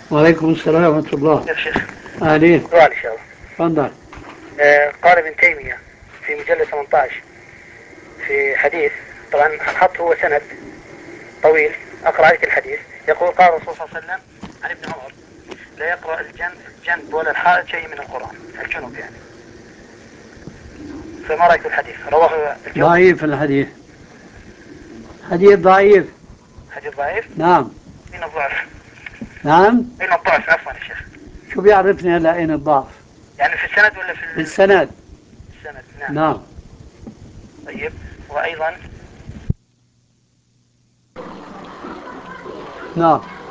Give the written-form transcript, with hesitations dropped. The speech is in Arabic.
وعليكم السلام ورحمة الله. يا شيخ، أهلين. سؤال إن شاء الله. تفضل. قال ابن تيمية في مجلد 18 في حديث، طبعا حط هو سند طويل، أقرأ عليك الحديث. يقول قال الرسول صلى الله عليه وسلم عن ابن عمر: لا يقرأ الجنب ولا الحائط شيء من القرآن، الجنوب يعني. فما رأيك في الحديث؟ رواه الجوزي. ضعيف الحديث، حديث ضعيف. حديث ضعيف؟ نعم. أين الضعف؟ نعم. أين الضعف عفوا يا شيخ؟ شو بيعرفني هلا أين الضعف؟ يعني في السند ولا في بالسند. السند؟ نعم. نعم. طيب، وأيضا نعم.